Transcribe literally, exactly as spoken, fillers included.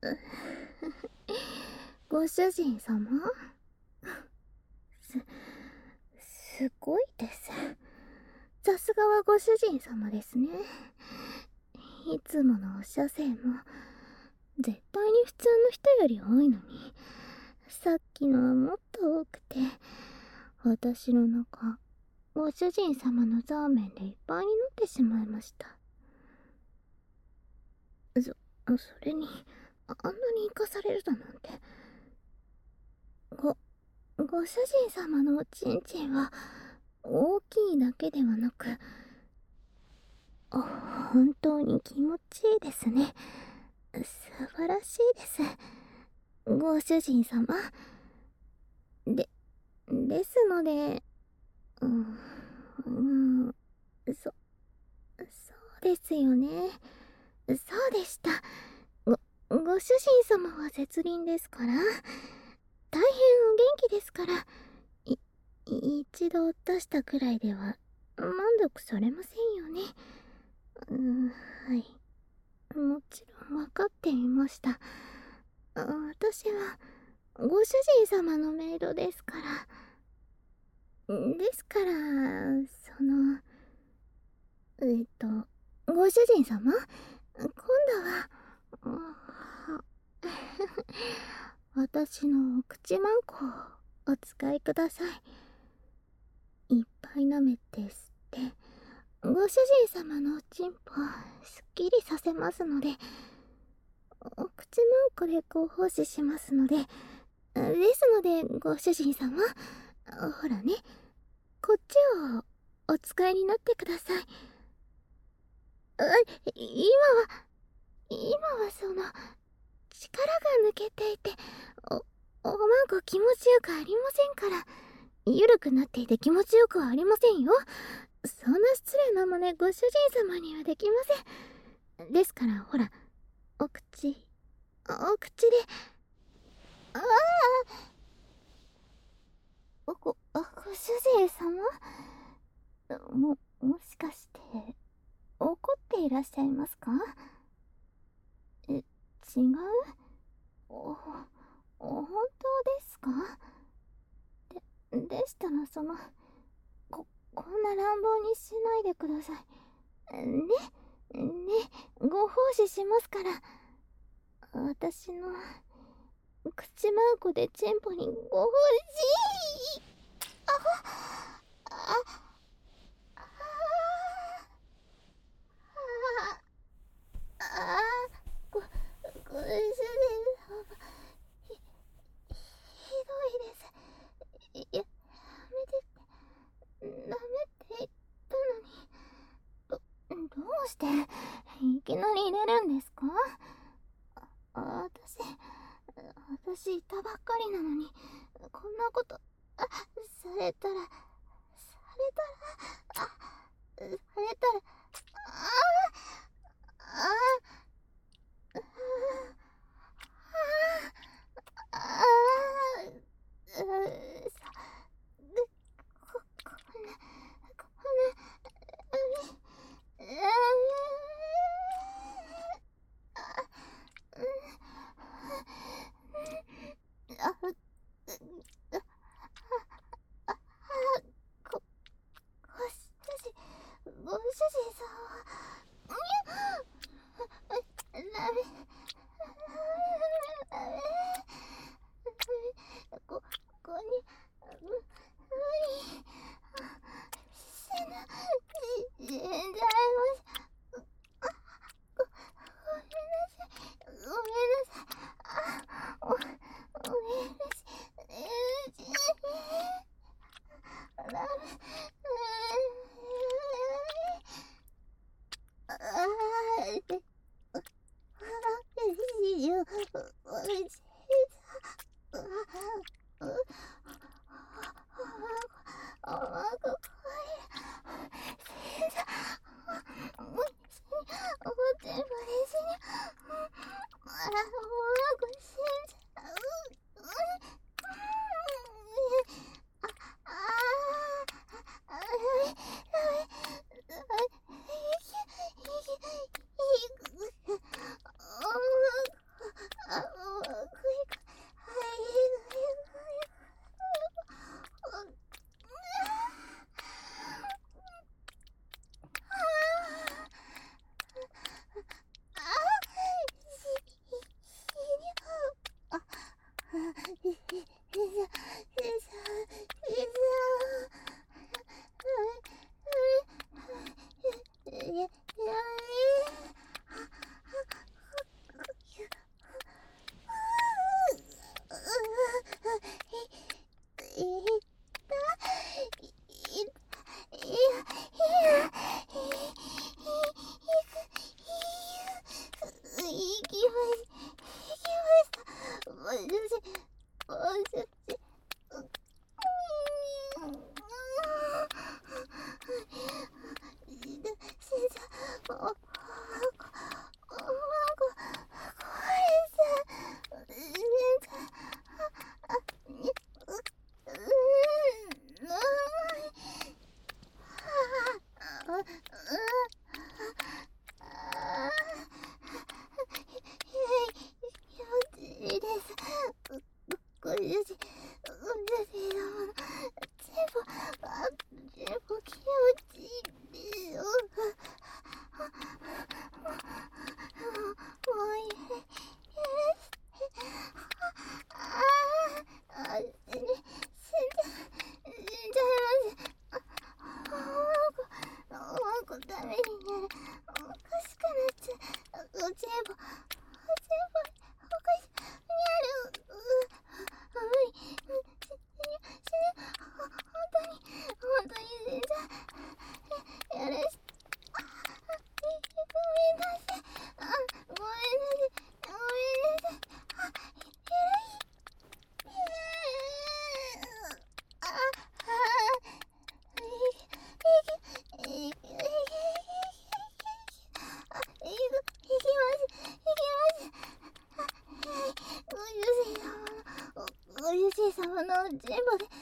ご主人様す、すごいです。さすがはご主人様ですね。いつものお射精も、絶対に普通の人より多いのに、さっきのはもっと多くて、私の中、ご主人様のザーメンでいっぱいになってしまいました。そ、それに、あんなに生かされるだなんて。ご、ご主人様のおちんちんは、大きいだけではなく、本当に気持ちいいですね。素晴らしいです。ご主人様。で、ですので、うん、うん、そ、そうですよね。そうでした。ご、ご主人様は絶倫ですから、大変お元気ですから、い、一度出したくらいでは満足されませんよね。うん、はい。もちろん分かっていました。私は、ご主人様のメイドですから。ですから、その、えっと、ご主人様今度は、私のお口マンコをお使いください。いっぱい舐めて吸って、ご主人様のおちんぽすっきりさせますので、お口マンコでご奉仕しますので、ですので、ご主人様、ほらね、こっちをお使いになってください。あ、今は、今はその、力が抜けていて、お、おまんこ気持ちよくありませんから。ゆるくなっていて気持ちよくはありませんよ。そんな失礼な真似ご主人様にはできません。ですからほら、お口、お口で、ああ、ご、ご主人様も、もしかして、怒っていらっしゃいますか？え、違う？お、本当ですか？で、でしたらその、こ、こんな乱暴にしないでください。ね、ね、ご奉仕しますから。私の、口マンコでチンポにご奉仕。あ、あ、あ、あ、あ、ご、ご主人様、ひ、ひどいです。や、やめて、ダメって言ったのに、ど、どうして、いきなり入れるんですか？あ、私、私いたばっかりなのに、こんなこと、あ、されたら、されたら、あ、されたら、ああ、ああ、ああ、ああ、さ、で、こ、こんな、こんな、あれ、あれ、あ、うん、あ、う、あ、あ、あ、ご、ご主人、ご主人ご主人様のジェンボで